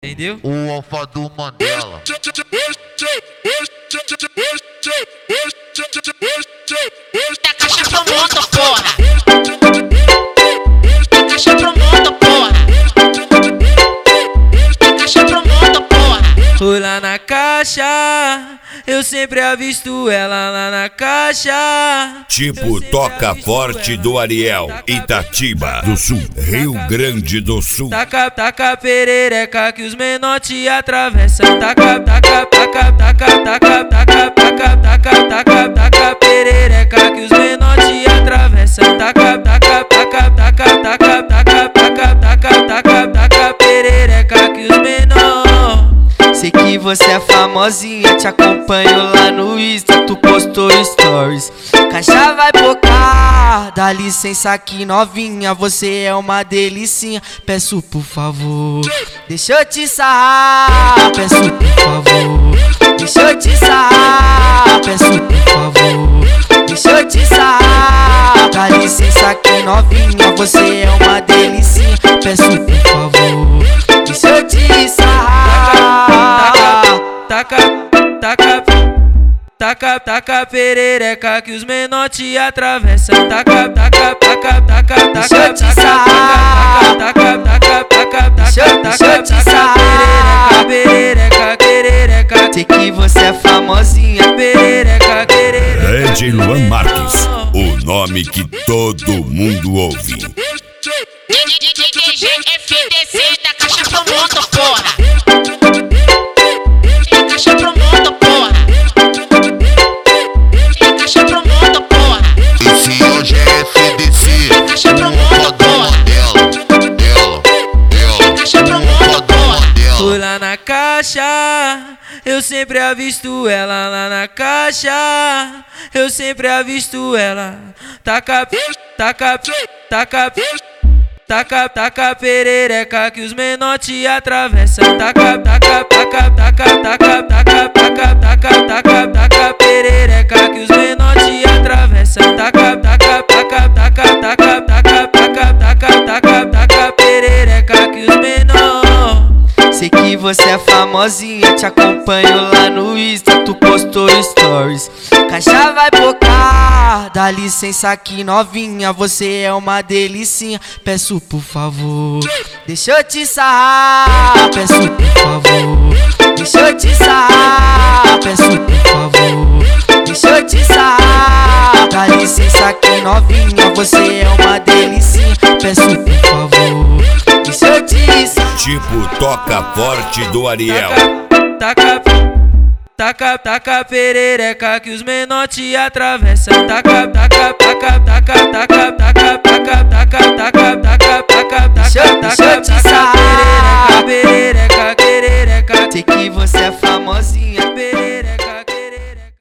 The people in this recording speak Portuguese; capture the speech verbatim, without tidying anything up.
Entendeu? O alfa do Mandela. É caixa pro mundo, porra. É caixa pro mundo, porra. É caixa pro mundo, porra. Fui lá na caixa, eu sempre avisto ela lá na caixa. Tipo Toca Forte do Ariel, Itatiba do Sul, Rio Grande do Sul. Taca, taca perereca que os menor te atravessam. Taca, taca, taca, taca, taca, taca, taca, taca, taca, taca perereca que os menor te atravessam. Taca, taca, taca, taca, taca, taca, taca, taca, taca, taca perereca que os menor. Sei que você é famosinha, te acompanho lá no Insta, tu postou stories. Caixa vai bocar, dá licença aqui novinha, você é uma delicinha. Peço por favor, deixa eu te sarrar. Peço por favor, deixa eu te sarrar. Peço por favor, deixa eu te sarrar. Dá licença aqui novinha, você é uma delicinha. Peço por favor, deixa eu te sarrar. Taca, taca, taca, taca perereca que os menor te atravessam. Taca, taca, taca, taca, taca, Deixa eu te taca, sarrar. taca, taca, taca, Deixa eu- taca, deixa eu te taca, sarrar. perereca, perereca, perereca. Sei que você é famosinha, perereca, perereca. Grande Luan Marques, o nome que todo mundo ouve. D D G F D C da caixa pro mundo, porra. É caixa pro mundo, porra. É caixa pro mundo, porra. Esse hoje é F D C. Caixa pro O mundo, alfa do porra. Mandela. Dela, dela. Caixa pro O mundo, alfa do porra. Fui Mandela. lá na caixa, eu sempre avisto ela lá na caixa. Eu sempre avisto ela. Taca, taca, taca, taca, taca perereca que os menor te atravessam. Taca, taca, taca, taca, taca, taca, taca, taca, taca, taca perereca que os menor te atravessam. Taca, taca, taca, taca, taca, taca, taca, taca, taca, taca perereca que os menor. Sei que você é famosinha, te acompanho lá no Insta, tu postou stories. Caixa vai bocar, dá licença aqui novinha, você é uma delicinha. Peço por favor, deixa eu te sarrar. Peço por favor, deixa eu te sarrar. Peço por favor, deixa eu te sarrar. Dá licença aqui novinha, você é uma delicinha. Peço por favor, deixa eu te sarrar. Tipo Toca Forte do Ariel. Taca, taca, taca perereca que os menor te atravessam. Taca, taca, taca, taca, taca, taca,